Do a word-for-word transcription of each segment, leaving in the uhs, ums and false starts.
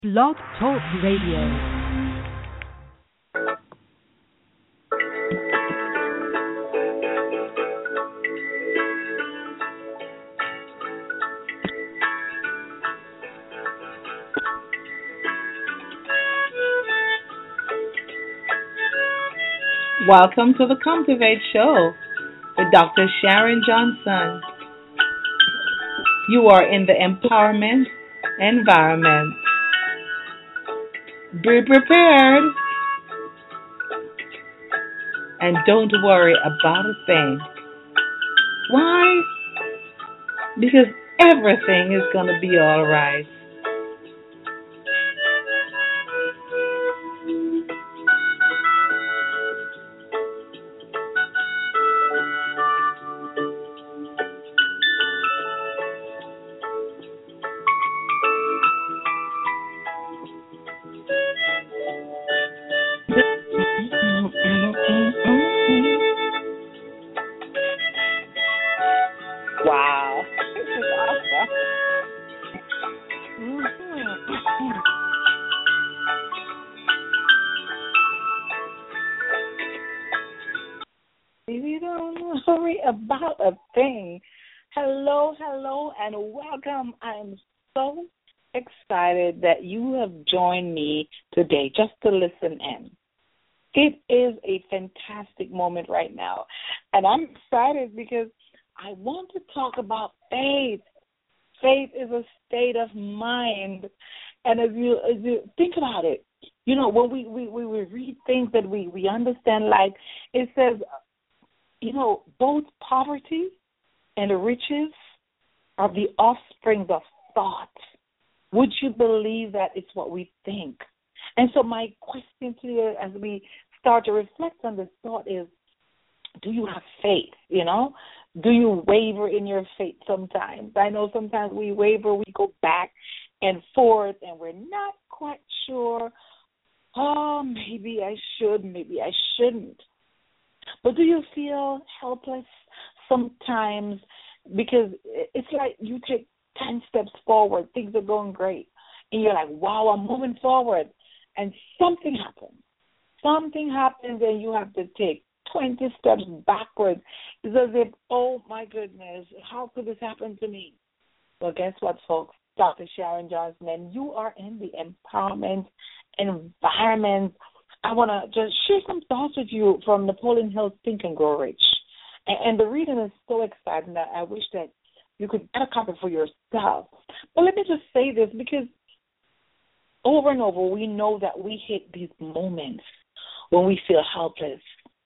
Blog Talk Radio. Welcome to the Cultivate Show with Doctor Sharon Johnson. You are in the empowerment environment. Be prepared and don't worry about a thing. Why? Because everything is going to be all right. Wow. This is awesome. You don't worry about a thing. Hello, hello, and welcome. I'm so excited that you have joined me today just to listen in. It is a fantastic moment right now, and I'm excited because I want to talk about faith. Faith is a state of mind, and as you as you think about it, you know, when we, we, we read things that we, we understand, like it says, you know, both poverty and riches are the offspring of thought. Would you believe that it's what we think? And so my question to you as we start to reflect on this thought is, do you have faith, you know? Do you waver in your faith sometimes? I know sometimes we waver, we go back and forth, and we're not quite sure, oh, maybe I should, maybe I shouldn't. But do you feel helpless sometimes? Because it's like you take ten steps forward, things are going great, and you're like, wow, I'm moving forward, and something happens. Something happens, and you have to take twenty steps backwards. It's as if, oh, my goodness, how could this happen to me? Well, guess what, folks? Doctor Sharon Johnson, and you are in the empowerment environment. I want to just share some thoughts with you from Napoleon Hill's Think and Grow Rich. And, and the reading is so exciting that I wish that you could get a copy for yourself. But let me just say this, because over and over we know that we hit these moments when we feel helpless.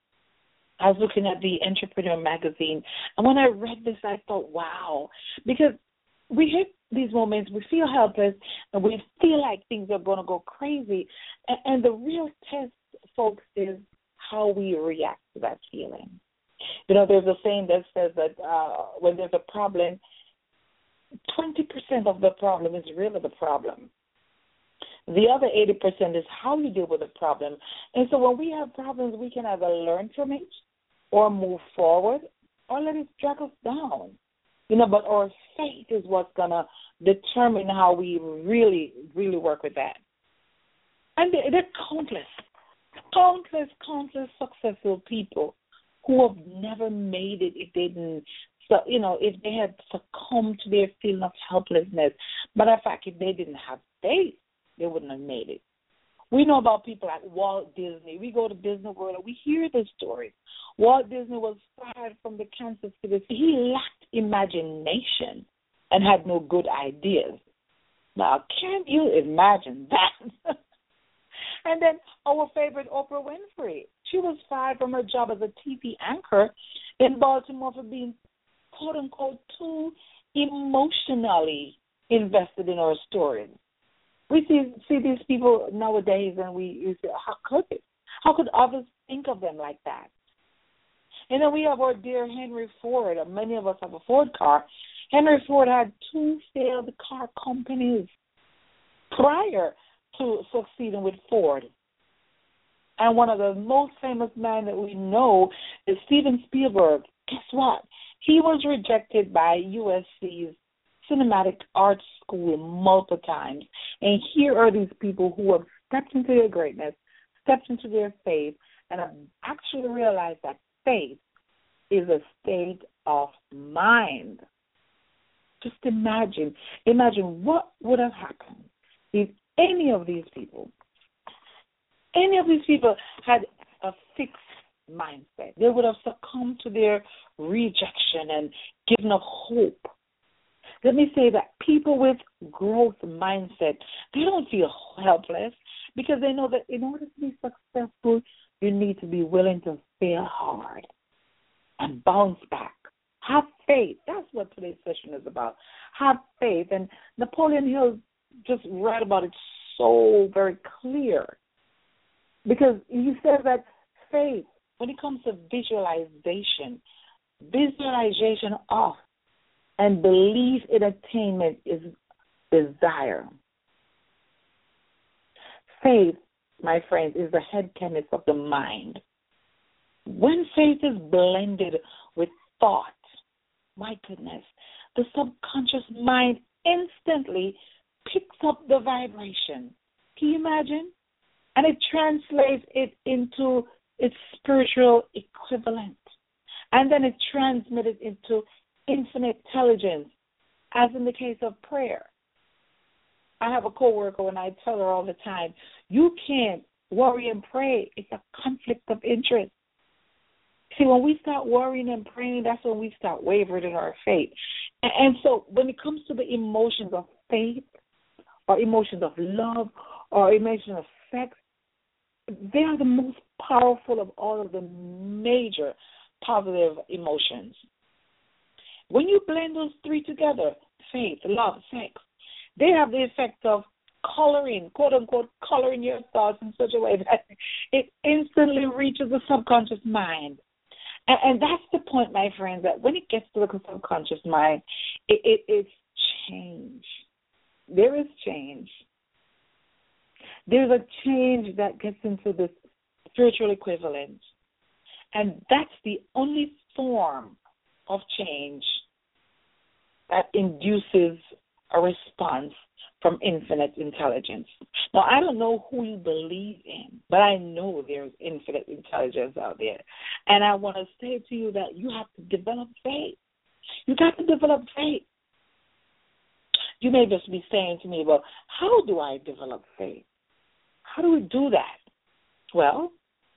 I was looking at the Entrepreneur magazine, and when I read this, I thought, wow, because we hit these moments, we feel helpless, and we feel like things are going to go crazy. And, and the real test, folks, is how we react to that feeling. You know, there's a saying that says that uh, when there's a problem, twenty percent of the problem is really the problem. The other eighty percent is how you deal with the problem. And so when we have problems, we can either learn from it or move forward or let it drag us down. You know, but our faith is what's going to determine how we really, really work with that. And there there are countless, countless, countless successful people who have never made it if they didn't, so, you know, if they had succumbed to their feeling of helplessness. Matter of fact, if they didn't have faith, they wouldn't have made it. We know about people like Walt Disney. We go to Disney World and we hear the stories. Walt Disney was fired from the Kansas City. He lacked imagination and had no good ideas. Now, can you imagine that? And then our favorite Oprah Winfrey. She was fired from her job as a T V anchor in Baltimore for being, quote unquote, too emotionally invested in her stories. We see see these people nowadays, and we, we say, how could it? How could others think of them like that? And then we have our dear Henry Ford. Many of us have a Ford car. Henry Ford had two failed car companies prior to succeeding with Ford. And one of the most famous men that we know is Steven Spielberg. Guess what? He was rejected by U S C's cinematic arts school multiple times. And here are these people who have stepped into their greatness, stepped into their faith, and have actually realized that faith is a state of mind. Just imagine, imagine what would have happened if any of these people, any of these people had a fixed mindset. They would have succumbed to their rejection and given up hope. Let me say that people with growth mindset, they don't feel helpless because they know that in order to be successful, you need to be willing to fail hard and bounce back. Have faith. That's what today's session is about. Have faith. And Napoleon Hill just read about it so very clear because he says that faith, when it comes to visualization, visualization of and belief in attainment is desire. Faith, my friends, is the head chemist of the mind. When faith is blended with thought, my goodness, the subconscious mind instantly picks up the vibration. Can you imagine? And it translates it into its spiritual equivalent. And then it transmits it into infinite intelligence, as in the case of prayer. I have a coworker and I tell her all the time, you can't worry and pray. It's a conflict of interest. See, when we start worrying and praying, that's when we start wavering in our faith. And, and so when it comes to the emotions of faith or emotions of love or emotions of sex, they are the most powerful of all of the major positive emotions. When you blend those three together, faith, love, sex, they have the effect of coloring, quote unquote, coloring your thoughts in such a way that it instantly reaches the subconscious mind. And, and that's the point, my friends, that when it gets to the subconscious mind, it, it, it's change. There is change. There's a change that gets into this spiritual equivalent. And that's the only form of change that induces a response from infinite intelligence. Now, I don't know who you believe in, but I know there's infinite intelligence out there. And I want to say to you that you have to develop faith. You got to develop faith. You may just be saying to me, well, how do I develop faith? How do we do that? Well,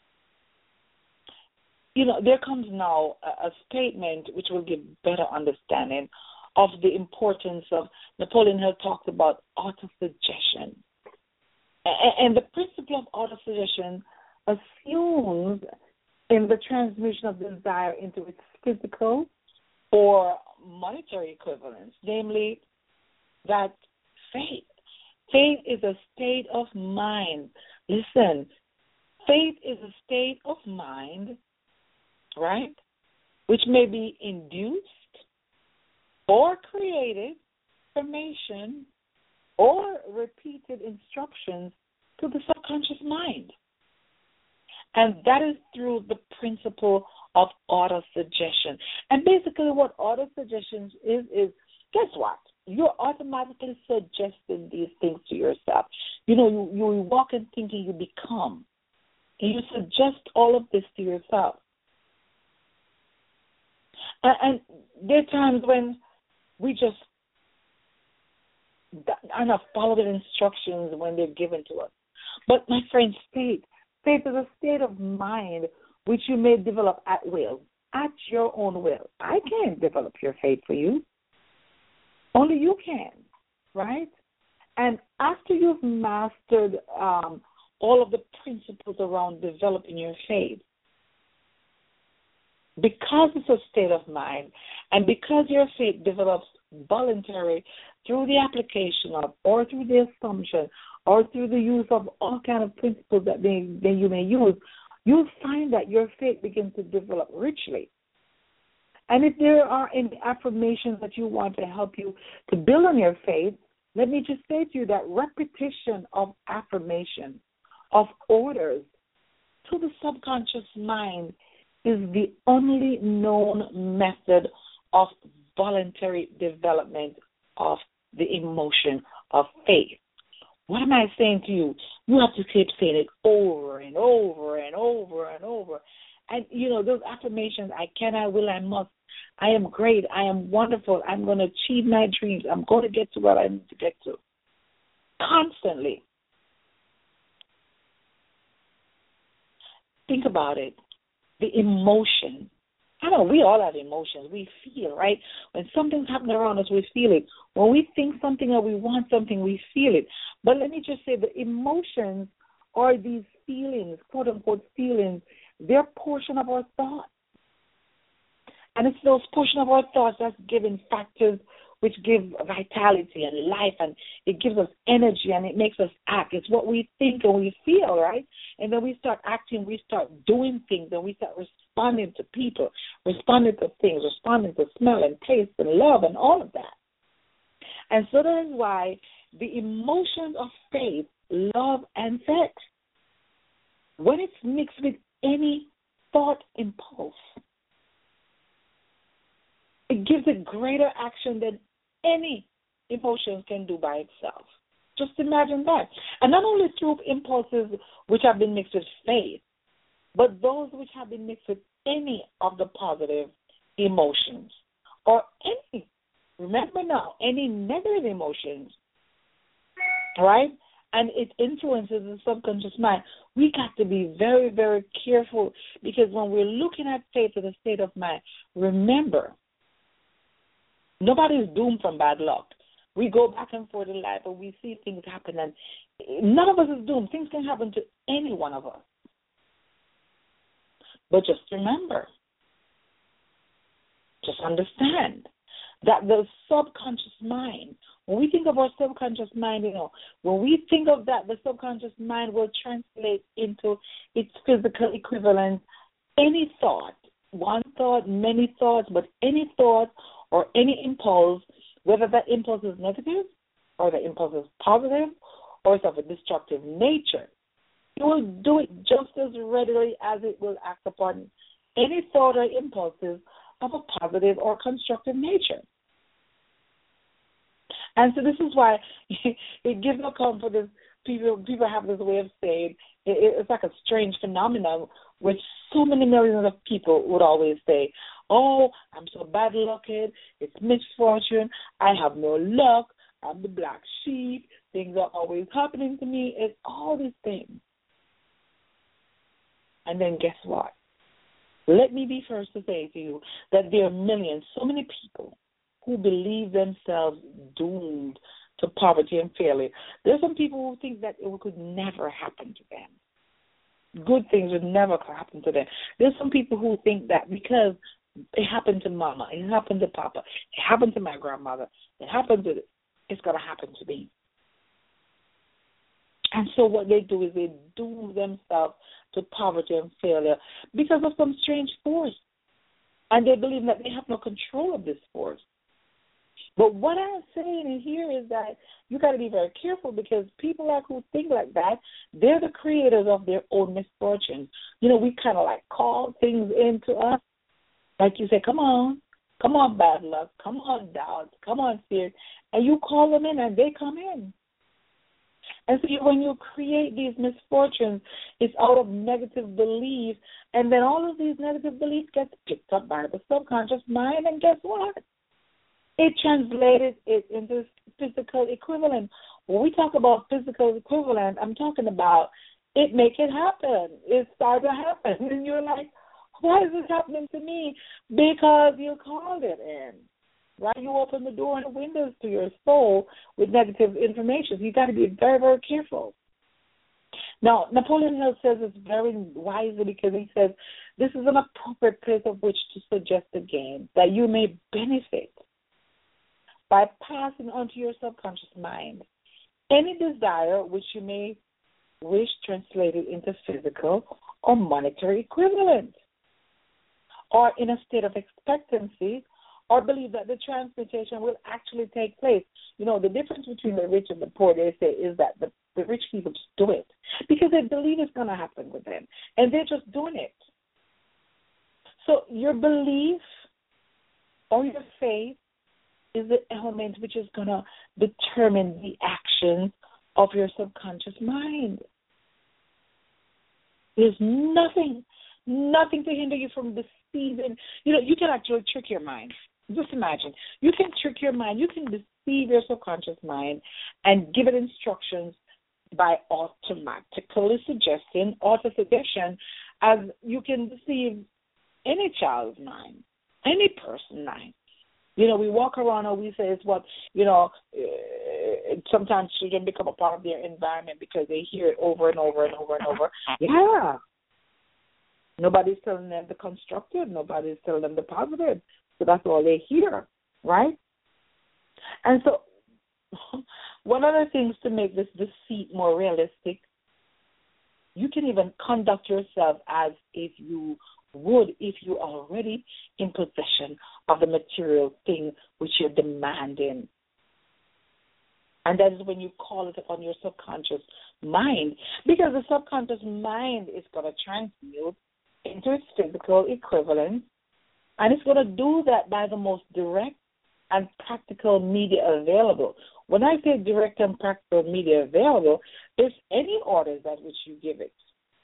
you know, there comes now a, a statement which will give better understanding of the importance of, Napoleon Hill talked about autosuggestion. And, and the principle of autosuggestion assumes in the transmission of desire into its physical or monetary equivalence, namely that faith. Faith is a state of mind. Listen, faith is a state of mind, right, which may be induced or created information or repeated instructions to the subconscious mind. And that is through the principle of autosuggestion. And basically what autosuggestion is, is guess what? You're automatically suggesting these things to yourself. You know, you, you walk in thinking, you become. And you suggest all of this to yourself. And, and there are times when we just are not following the instructions when they're given to us. But my friend, faith, faith is a state of mind which you may develop at will, at your own will. I can't develop your faith for you. Only you can, right? And after you've mastered um, all of the principles around developing your faith, because it's a state of mind, and because your faith develops voluntarily through the application of, or through the assumption, or through the use of all kind of principles that, they, that you may use, you'll find that your faith begins to develop richly. And if there are any affirmations that you want to help you to build on your faith, let me just say to you that repetition of affirmation, of orders to the subconscious mind is the only known method of voluntary development of the emotion of faith. What am I saying to you? You have to keep saying it over and over and over and over. And, you know, those affirmations, I can, I will, I must. I am great. I am wonderful. I'm going to achieve my dreams. I'm going to get to what I need to get to. Constantly. Think about it. The emotion. I know we all have emotions. We feel, right? When something's happening around us, we feel it. When we think something or we want something, we feel it. But let me just say the emotions are these feelings, quote-unquote feelings. They're a portion of our thoughts. And it's those portion of our thoughts that's giving factors which give vitality and life, and it gives us energy, and it makes us act. It's what we think and we feel, right? And then we start acting, we start doing things, and we start responding to people, responding to things, responding to smell and taste and love and all of that. And so that is why the emotions of faith, love, and sex, when it's mixed with any thought impulse, it gives it greater action than any emotion can do by itself. Just imagine that. And not only through impulses which have been mixed with faith, but those which have been mixed with any of the positive emotions or any, remember now, any negative emotions, right? And it influences the subconscious mind. We got to be very, very careful, because when we're looking at faith in a state of mind, remember, nobody's doomed from bad luck. We go back and forth in life and we see things happen, and none of us is doomed. Things can happen to any one of us. But just remember, just understand that the subconscious mind, when we think of our subconscious mind, you know, when we think of that, the subconscious mind will translate into its physical equivalent. Any thought, one thought, many thoughts, but any thought or any impulse, whether that impulse is negative or the impulse is positive or it's of a destructive nature, it will do it just as readily as it will act upon any thought or impulses of a positive or constructive nature. And so this is why it gives no confidence. People, people have this way of saying, it, it's like a strange phenomenon, which so many millions of people would always say, oh, I'm so bad lucked, it's misfortune, I have no luck, I'm the black sheep, things are always happening to me, it's all these things. And then guess what? Let me be first to say to you that there are millions, so many people who believe themselves doomed to poverty and failure. There are some people who think that it could never happen to them. Good things would never happen to them. There's some people who think that because it happened to mama, it happened to papa, it happened to my grandmother, it happened to, it's going to happen to me. And so what they do is they doom themselves to poverty and failure because of some strange force. And they believe that they have no control of this force. But what I'm saying here is that you got to be very careful, because people like who think like that, they're the creators of their own misfortune. You know, we kind of like call things into us. Like you say, come on, come on, bad luck, come on, doubt, come on, fear. And you call them in and they come in. And so you, when you create these misfortunes, it's out of negative belief. And then all of these negative beliefs get picked up by the subconscious mind. And guess what? It translated it into physical equivalent. When we talk about physical equivalent, I'm talking about it make it happen. It started to happen. And you're like, why is this happening to me? Because you called it in. Right? You open the door and the windows to your soul with negative information. You got to be very, very careful. Now, Napoleon Hill says it's very wisely, because he says this is an appropriate place of which to suggest again that you may benefit by passing on to your subconscious mind any desire which you may wish translated into physical or monetary equivalent, or in a state of expectancy, or believe that the transmutation will actually take place. You know, the difference between the rich and the poor, they say, is that the, the rich people just do it because they believe it's going to happen with them, and they're just doing it. So your belief or your faith is the element which is going to determine the actions of your subconscious mind. There's nothing, nothing to hinder you from deceiving. You know, you can actually trick your mind. Just imagine. You can trick your mind. You can deceive your subconscious mind and give it instructions by automatically suggesting, auto-suggestion, as you can deceive any child's mind, any person's mind. You know, we walk around and we say it's what, you know, uh, sometimes children become a part of their environment because they hear it over and over and over and over. Yeah. Nobody's telling them the constructive. Nobody's telling them the positive. So that's all they hear, right? And so one of the things to make this deceit more realistic, you can even conduct yourself as if you would if you're already in possession of the material thing which you're demanding. And that is when you call it upon your subconscious mind, because the subconscious mind is going to transmute into its physical equivalent, and it's going to do that by the most direct and practical media available. When I say direct and practical media available, it's any orders at which you give it,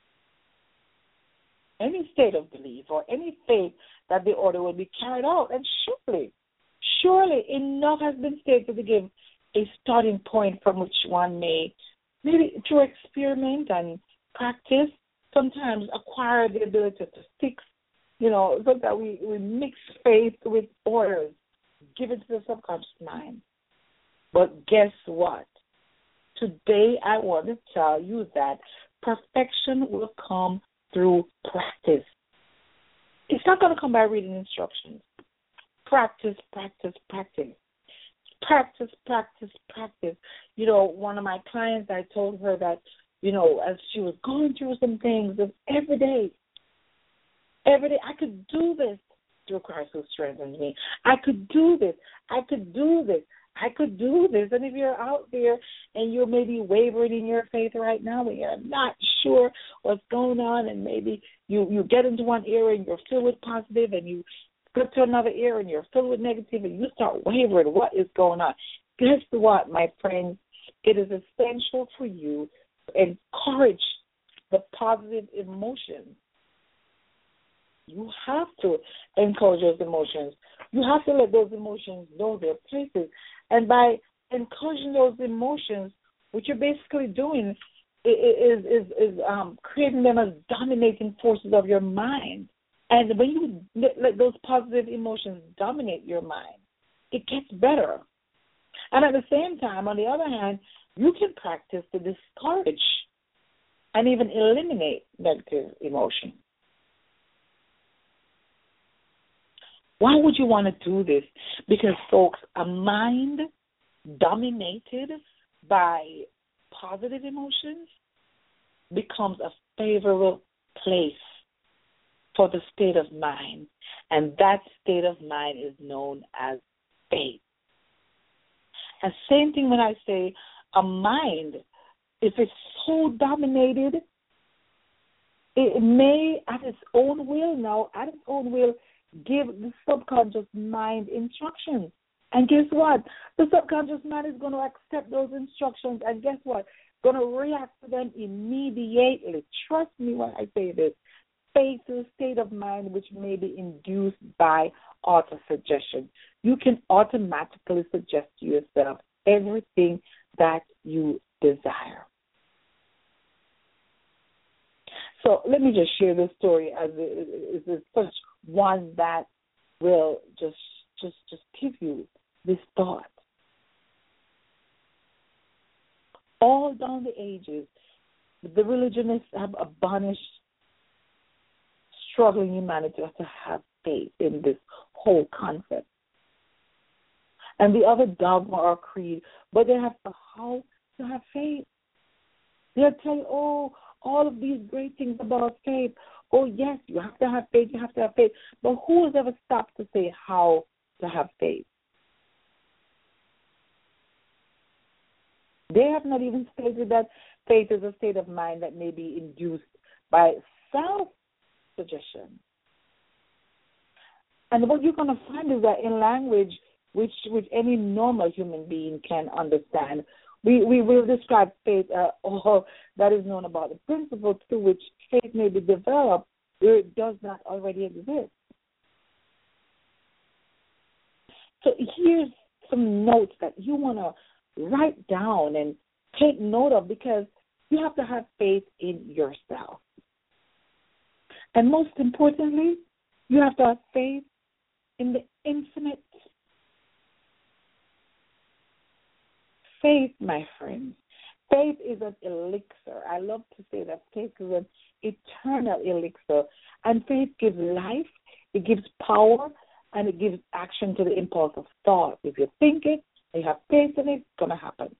any state of belief or any faith that the order will be carried out. And surely, surely enough has been stated to give a starting point from which one may, maybe through experiment and practice, sometimes acquire the ability to fix, you know, so that we, we mix faith with orders given to the subconscious mind. But guess what? Today I want to tell you that perfection will come through practice. It's not going to come by reading instructions. Practice, practice, practice. Practice, practice, practice. You know, one of my clients, I told her that, you know, as she was going through some things, and every day, every day, I could do this through Christ who strengthens me. I could do this. I could do this. I could do this. And if you're out there and you're maybe wavering in your faith right now and you're not sure what's going on, and maybe you, you get into one area and you're filled with positive, and you go to another area and you're filled with negative, and you start wavering, what is going on? Guess what, my friends? It is essential for you to encourage the positive emotions. You have to encourage those emotions. You have to let those emotions know their places. And by encouraging those emotions, what you're basically doing is is, is um, creating them as dominating forces of your mind. And when you let, let those positive emotions dominate your mind, it gets better. And at the same time, on the other hand, you can practice to discourage and even eliminate negative emotion. Why would you want to do this? Because, folks, a mind dominated by positive emotions becomes a favorable place for the state of mind, and that state of mind is known as faith. And same thing when I say a mind, if it's so dominated, it may, at its own will now, at its own will, give the subconscious mind instructions. And guess what? The subconscious mind is going to accept those instructions, and guess what? Going to react to them immediately. Trust me when I say this. Faith is a state of mind which may be induced by auto-suggestion. You can automatically suggest to yourself everything that you desire. So let me just share this story as it is such one that will just just just give you this thought. All down the ages, the religionists have abolished struggling humanity to have faith in this whole concept. And the other dogma or creed, but they have to how to have faith. They'll tell you, oh, all of these great things about faith. Oh, yes, you have to have faith, you have to have faith. But who has ever stopped to say how to have faith? They have not even stated that faith is a state of mind that may be induced by self-suggestion. And what you're going to find is that in language, which which any normal human being can understand. We we will describe faith, uh, all that is known about the principle through which faith may be developed where it does not already exist. So here's some notes that you want to write down and take note of, because you have to have faith in yourself. And most importantly, you have to have faith in the infinite. Faith, my friends, faith is an elixir. I love to say that faith is an eternal elixir. And faith gives life, it gives power, and it gives action to the impulse of thought. If you think it, and you have faith in it, it's going to happen.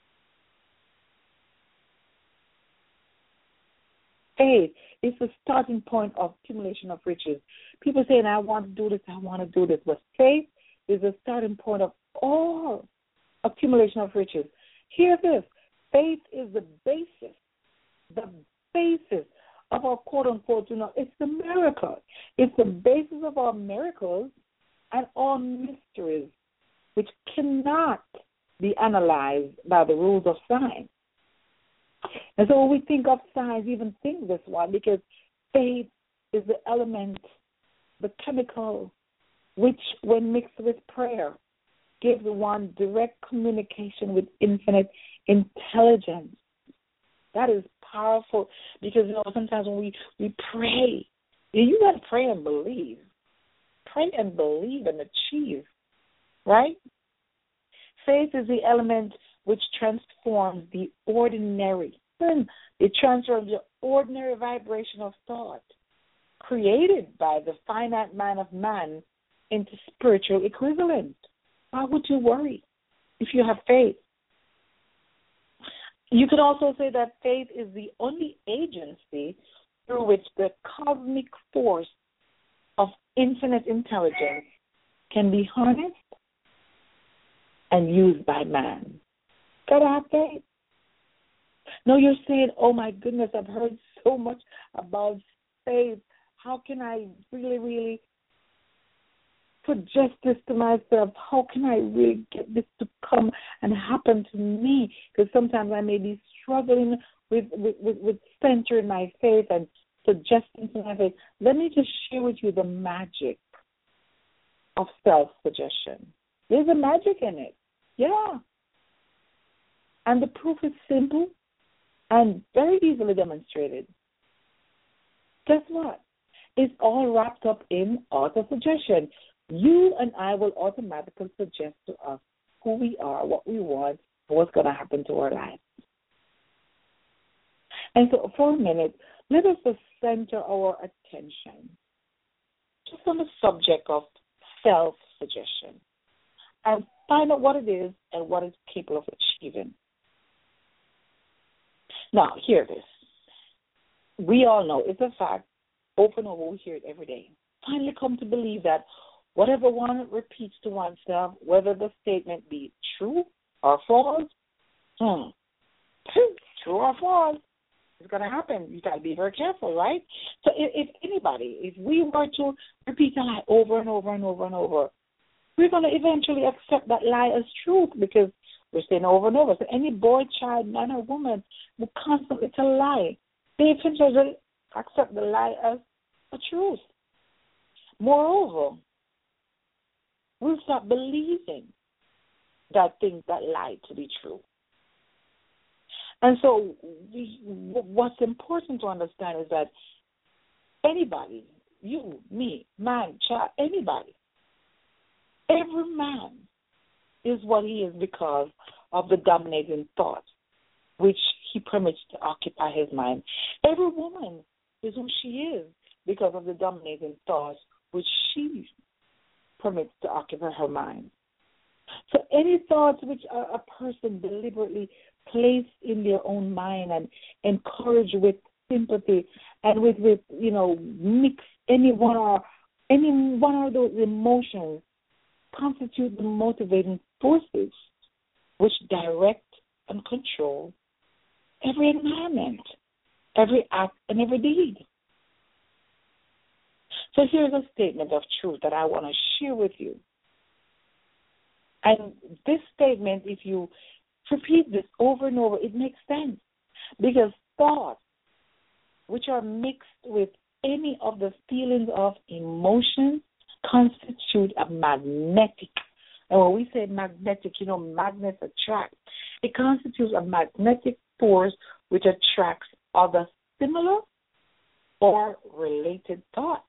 Faith is the starting point of accumulation of riches. People saying, I want to do this, I want to do this. But faith is the starting point of all accumulation of riches. Hear this. Faith is the basis, the basis of our quote-unquote, you know, it's the miracle. It's the basis of our miracles and all mysteries, which cannot be analyzed by the rules of science. And so when we think of science, even think this one, because faith is the element, the chemical, which when mixed with prayer, gives one direct communication with infinite intelligence. That is powerful, because, you know, sometimes when we, we pray, you got to pray and believe. Pray and believe and achieve, right? Faith is the element which transforms the ordinary. It transforms the ordinary vibration of thought created by the finite mind of man into spiritual equivalent. Why would you worry if you have faith? You could also say that faith is the only agency through which the cosmic force of infinite intelligence can be harnessed and used by man. Gotta have faith. No, you're saying, oh my goodness, I've heard so much about faith. How can I really, really put justice to myself? How can I really get this to come and happen to me? Because sometimes I may be struggling with, with, with, with centering my faith and suggesting to my faith. Let me just share with you the magic of self-suggestion. There's a magic in it. Yeah. And the proof is simple and very easily demonstrated. Guess what? It's all wrapped up in auto-suggestion. You and I will automatically suggest to us who we are, what we want, what's going to happen to our lives. And so for a minute, let us just center our attention just on the subject of self-suggestion and find out what it is and what it's capable of achieving. Now, hear this. We all know, it's a fact, over and over, we hear it every day. Finally come to believe that whatever one repeats to oneself, whether the statement be true or false, hmm, true or false, it's going to happen. You got to be very careful, right? So if, if anybody, if we were to repeat a lie over and over and over and over, we're going to eventually accept that lie as truth, because we're saying over and over. So any boy, child, man or woman who constantly tell a lie, they eventually accept the lie as a truth. Moreover, we'll start believing that things that lie to be true. And so we, what's important to understand is that anybody, you, me, man, child, anybody, every man is what he is because of the dominating thought which he permits to occupy his mind. Every woman is who she is because of the dominating thoughts which she permits to occupy her mind. So any thoughts which a, a person deliberately place in their own mind and encourage with sympathy and with, with you know, mix any one or any one of those emotions constitute the motivating forces which direct and control every environment, every act, and every deed. So here's a statement of truth that I want to share with you. And this statement, if you repeat this over and over, it makes sense. Because thoughts, which are mixed with any of the feelings of emotion, constitute a magnetic. And when we say magnetic, you know, magnets attract. It constitutes a magnetic force which attracts other similar or related thoughts.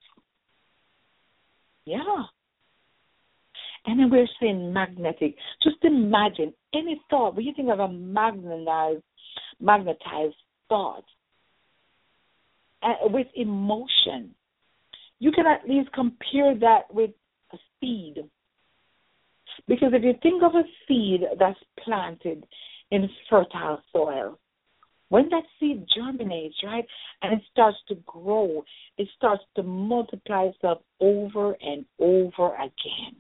Yeah. And then we're saying magnetic. Just imagine any thought. When you think of a magnetized, magnetized thought uh, with emotion, you can at least compare that with a seed. Because if you think of a seed that's planted in fertile soil, when that seed germinates, right, and it starts to grow, it starts to multiply itself over and over again.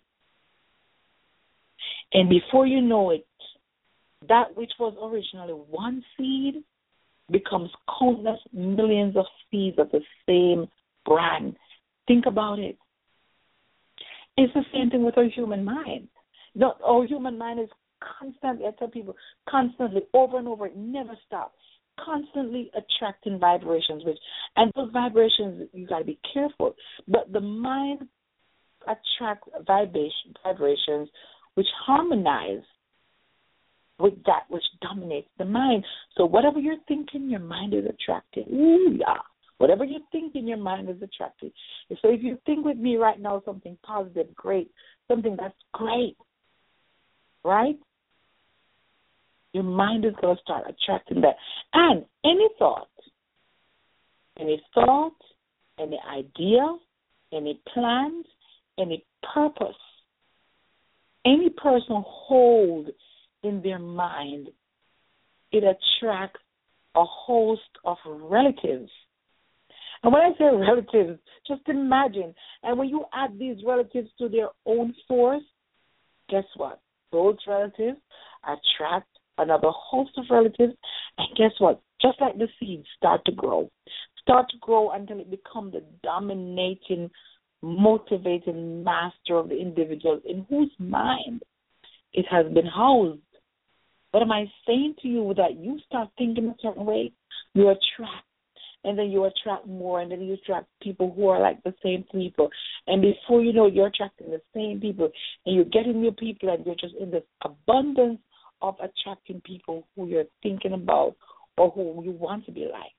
And before you know it, that which was originally one seed becomes countless millions of seeds of the same brand. Think about it. It's the same thing with our human mind. No, our human mind is constantly, I tell people, constantly, over and over, it never stops, constantly attracting vibrations, which, and those vibrations, you got to be careful, but the mind attracts vibration, vibrations which harmonize with that which dominates the mind. So whatever you're thinking, your mind is attracted. Ooh, yeah. Whatever you think in your mind is attractive. So if you think with me right now something positive, great, something that's great, right? Your mind is going to start attracting that. And any thought, any thought, any idea, any plans, any purpose, any person hold in their mind, it attracts a host of relatives. And when I say relatives, just imagine. And when you add these relatives to their own force, guess what? Those relatives attract another host of relatives. And guess what? Just like the seeds start to grow. Start to grow until it becomes the dominating, motivating master of the individual in whose mind it has been housed. What am I saying to you? That you start thinking a certain way, you attract. And then you attract more, and then you attract people who are like the same people. And before you know it, you're attracting the same people, and you're getting new people, and you're just in this abundance of attracting people who you're thinking about or who you want to be like.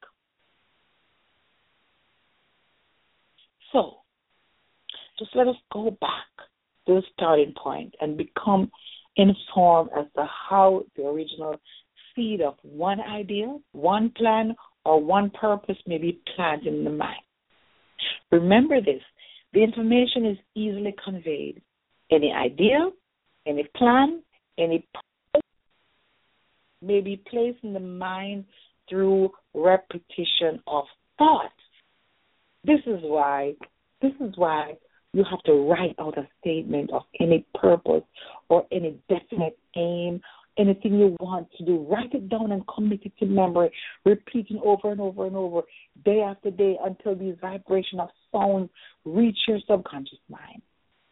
So, just let us go back to the starting point and become informed as to how the original seed of one idea, one plan, or one purpose may be planted in the mind. Remember this, the information is easily conveyed. Any idea, any plan, any purpose may be placed in the mind through repetition of thought. This is why, this is why you have to write out a statement of any purpose or any definite aim, anything you want to do. Write it down and commit it to memory, repeating over and over and over, day after day, until these vibrations of sound reach your subconscious mind.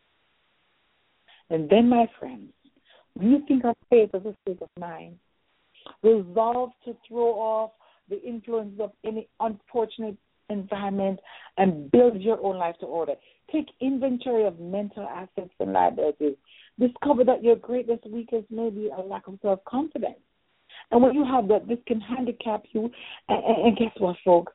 And then, my friends, when you think of faith as a state of mind, resolve to throw off the influence of any unfortunate environment and build your own life to order. Take inventory of mental assets and liabilities. Discover that your greatest weakness may be a lack of self-confidence. And when you have that, this can handicap you. And, and, and guess what, folks?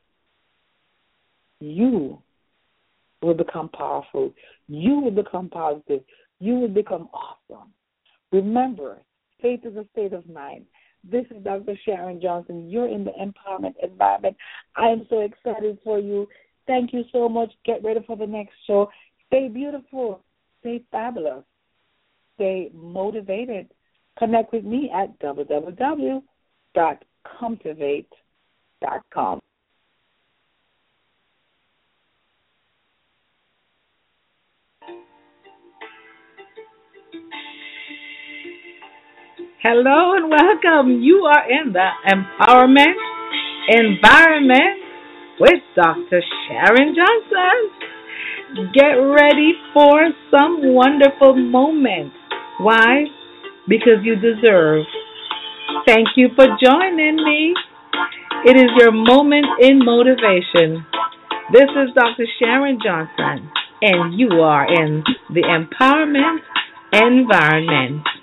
You will become powerful. You will become positive. You will become awesome. Remember, faith is a state of mind. This is Doctor Sharon Johnson. You're in the empowerment environment. I am so excited for you. Thank you so much. Get ready for the next show. Stay beautiful. Stay fabulous. Stay motivated. Connect with me at w w w dot comtivate dot com. Hello and welcome. You are in the empowerment environment with Doctor Sharon Johnson. Get ready for some wonderful moments. Why? because you deserve. Thank you for joining me. It is your moment in motivation. This is Doctor Sharon Johnson, and you are in the Empowerment Environment.